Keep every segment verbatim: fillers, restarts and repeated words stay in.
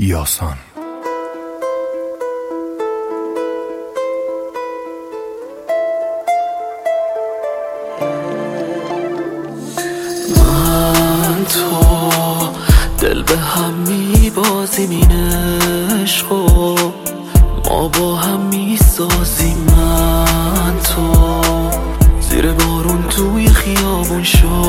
یاسان. من تو دل به هم میبازیم، این عشق و ما با هم میسازیم. من تو زیر بارون توی خیابون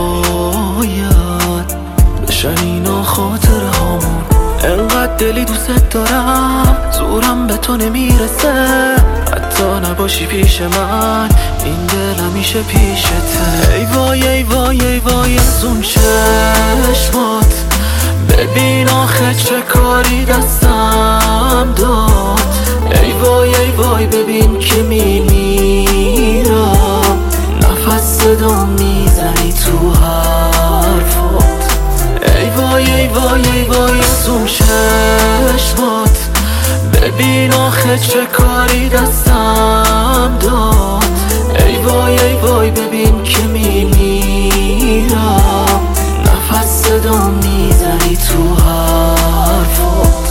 شاید بشن اینا خاطره هامون. انقدر دلی دوست دارم زورم به تو نمیرسه، حتی نباشی پیش من این دل همیشه پیشته. ای وای ای وای ای وای از اون چشمات، ببین آخه چه کاری دستم داد. ای وای ای وای ببین که میمیرم، نفس صدا میزنی تو حرفات. ای وای ای وای ای وای از اون چشمات، ببین آخه چه کاری دستم داد. ای وای ای وای ببین که میمیرم، نفس صدا میزنی تو حرفات.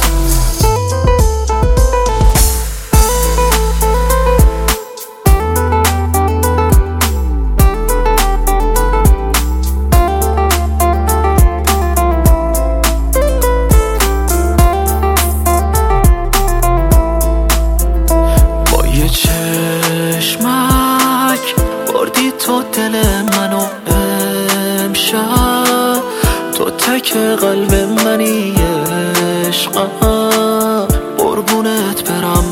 چشمک بردی تو دل منو امشب، تو تک قلب منی عشقم. قربونت برم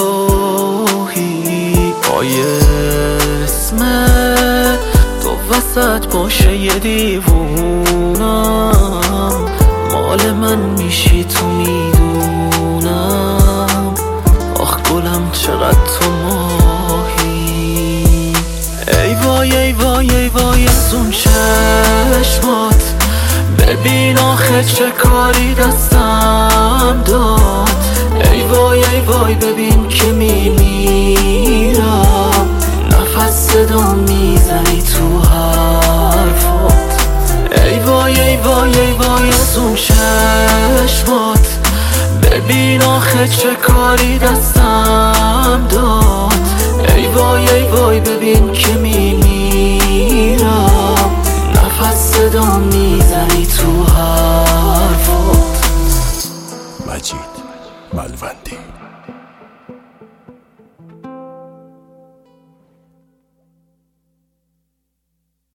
الهی، پای اسم تو وسط باشه یه دیوونم، مال من میشی تو میدونم. آخ گلم چقدر تو ماهی. ای وای ای وای ای وای از اون چشمات، ببین آخه چه کاری دستم داد. ای وای ای وای ببین که میمیرم، نفس صدا میزنی تو حرفات. ای وای ای وای ای وای از اون چشمات، ببین آخه چه کاری دستم داد. ای وای ای وای ببین که میمیرم، نفس صدا میزنی تو حرفات. مجید ملوندی.